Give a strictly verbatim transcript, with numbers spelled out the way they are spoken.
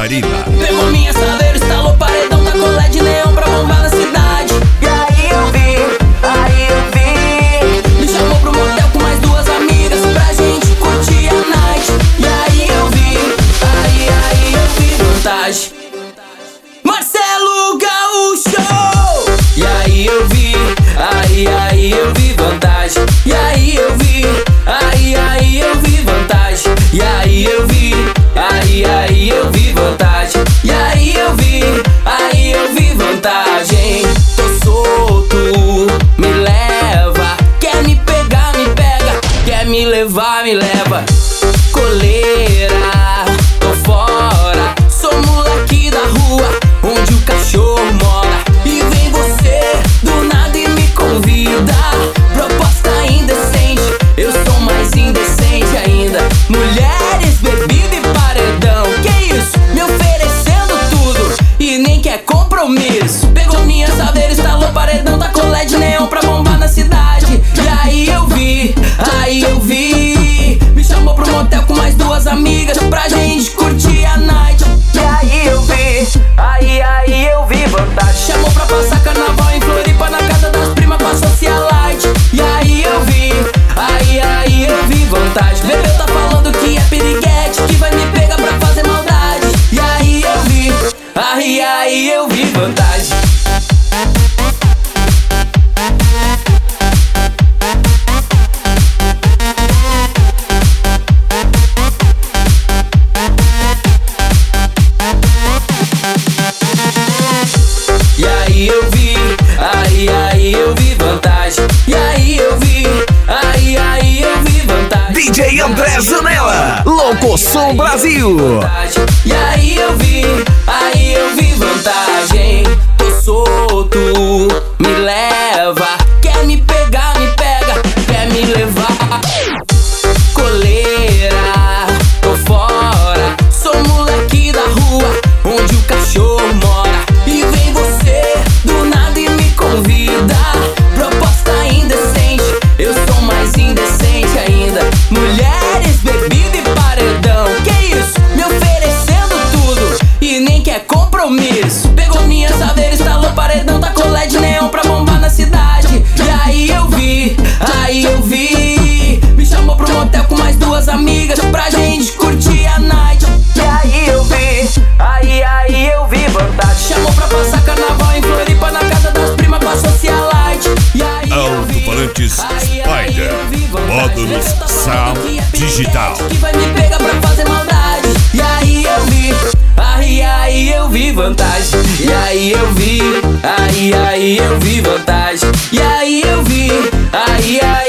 Catarina. Pegou minha saveira, instalou paredão, tacou L E D neon pra bombar na cidade. E aí eu vi, aí eu vi. Me chamou pro motel com mais duas amigas pra gente curtir a night. E aí eu vi, aí, aí eu vi vantagem. Marcelo Gaúcho! E aí eu vi, aí, aí eu vi vantagem. E aí eu vi, aí, aí eu vi vantagem. E aí eu vi, aí, aí eu vi vantagem. E aí eu vi, aí eu vi vantagem. Tô solto, me leva. Quer me pegar, me pega. Quer me levar, me leva. Coleira, tô fora. Sou moleque da rua, onde o cachorro mora. E vem você do nada e me convida. Proposta indecente, eu sou mais indecente ainda. Mulheres, bebida e paredão. Que isso? Me oferecendo tudo e nem quer compromisso. Pegou minha saveira, instalou paredão, tacou L E D neon pra bombar na cidade. E aí eu vi, aí eu vi. Me chamou pro motel com mais duas amigas pra gente curtir a night. E aí eu vi, aí, aí eu vi vantagem. Chamou pra passar carnaval em Floripa na casa das primas com a socialite. E aí eu vi, aí, aí eu vi vantagem. Bebê tá falando que é piriguete, que vai me pegar pra fazer maldade. E aí eu vi, aí, aí eu vi vantagem. E aí eu vi, aí, aí eu vi vantagem. E aí eu vi, aí, aí eu vi vantagem. D J André Zanella, Louco Som Brasil. E aí eu vi, aí eu vi vantagem. Tô solto, me leva. Quer me pegar, me pega. Quer me levar. Coleira, tô fora. Sou moleque da rua, onde o cachorro mora. E vem você do nada e me convida. Proposta indecente, eu sou mais indecente ainda. Mulheres, bebida e paredão. Que isso? Me oferecendo tudo e nem quer compromisso. Pegou minha saveira, instalou paredão, tacou L E D neon pra bombar na cidade. E aí eu vi, aí eu vi. Me chamou pro motel com mais duas amigas pra gente curtir a night. E aí eu vi, aí, aí eu vi vantagem. Chamou pra passar carnaval em Floripa na casa das primas com a socialite. E aí eu vi, Alto-falantes aí, aí Spider, eu vi vantagem. módulos Bebê tá falando Sound que é piriguete, Digital. que vai me pegar pra fazer maldade. E aí eu vi, aí, aí eu vi vantagem. E aí eu vi, aí, aí eu vi vantagem. E aí eu vi, aí, aí